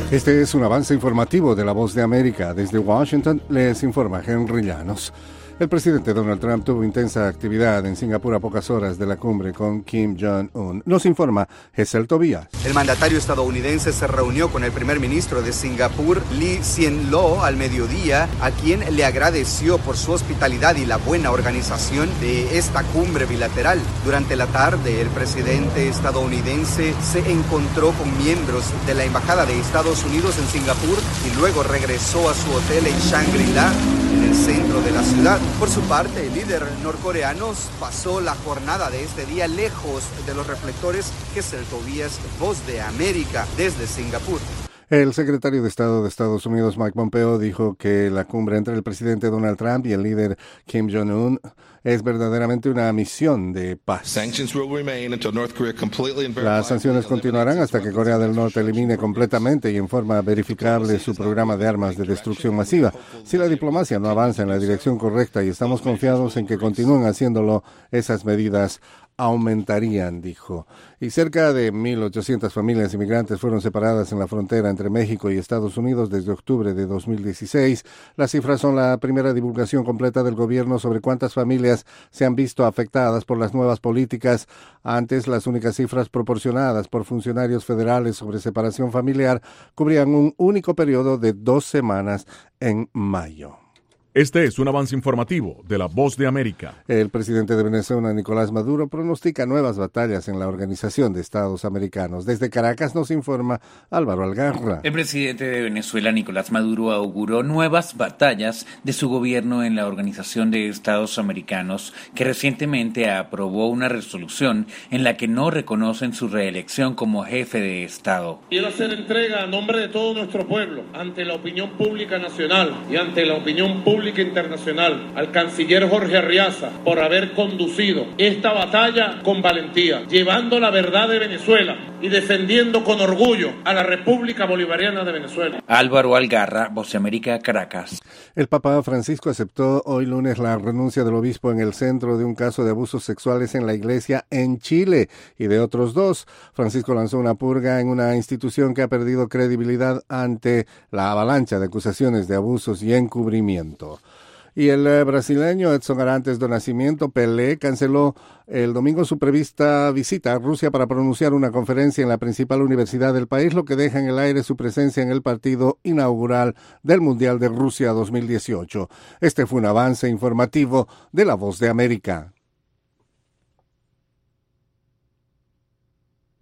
Este es un avance informativo de La Voz de América. Desde Washington les informa Henry Llanos. El presidente Donald Trump tuvo intensa actividad en Singapur a pocas horas de la cumbre con Kim Jong-un. Nos informa Gesell Tobías. El mandatario estadounidense se reunió con el primer ministro de Singapur, Lee Hsien Loong, al mediodía, a quien le agradeció por su hospitalidad y la buena organización de esta cumbre bilateral. Durante la tarde, el presidente estadounidense se encontró con miembros de la Embajada de Estados Unidos en Singapur y luego regresó a su hotel en Shangri-La, en el centro de la ciudad. Por su parte, el líder norcoreano pasó la jornada de este día lejos de los reflectores. Gesell Tobías, Voz de América, desde Singapur. El secretario de Estado de Estados Unidos, Mike Pompeo, dijo que la cumbre entre el presidente Donald Trump y el líder Kim Jong-un es verdaderamente una misión de paz. Las sanciones continuarán hasta que Corea del Norte elimine completamente y en forma verificable su programa de armas de destrucción masiva. Si la diplomacia no avanza en la dirección correcta y estamos confiados en que continúen haciéndolo, esas medidas aumentarían, dijo. Y cerca de 1.800 familias inmigrantes fueron separadas en la frontera entre México y Estados Unidos desde octubre de 2016. Las cifras son la primera divulgación completa del gobierno sobre cuántas familias se han visto afectadas por las nuevas políticas. Antes, las únicas cifras proporcionadas por funcionarios federales sobre separación familiar cubrían un único periodo de 2 semanas en mayo. Este es un avance informativo de La Voz de América. El presidente de Venezuela, Nicolás Maduro, pronostica nuevas batallas en la Organización de Estados Americanos. Desde Caracas nos informa Álvaro Algarra. El presidente de Venezuela, Nicolás Maduro, auguró nuevas batallas de su gobierno en la Organización de Estados Americanos, que recientemente aprobó una resolución en la que no reconocen su reelección como jefe de Estado. Quiero hacer entrega a nombre de todo nuestro pueblo, ante la opinión pública nacional y ante la opinión pública internacional, al canciller Jorge Arriaza por haber conducido esta batalla con valentía, llevando la verdad de Venezuela y defendiendo con orgullo a la República Bolivariana de Venezuela. Álvaro Algarra, Voz de América, Caracas. El Papa Francisco aceptó hoy lunes la renuncia del obispo en el centro de un caso de abusos sexuales en la iglesia en Chile y de otros 2. Francisco lanzó una purga en una institución que ha perdido credibilidad ante la avalancha de acusaciones de abusos y encubrimiento. Y el brasileño Edson Arantes do Nascimento, Pelé, canceló el domingo su prevista visita a Rusia para pronunciar una conferencia en la principal universidad del país, lo que deja en el aire su presencia en el partido inaugural del Mundial de Rusia 2018. Este fue un avance informativo de La Voz de América.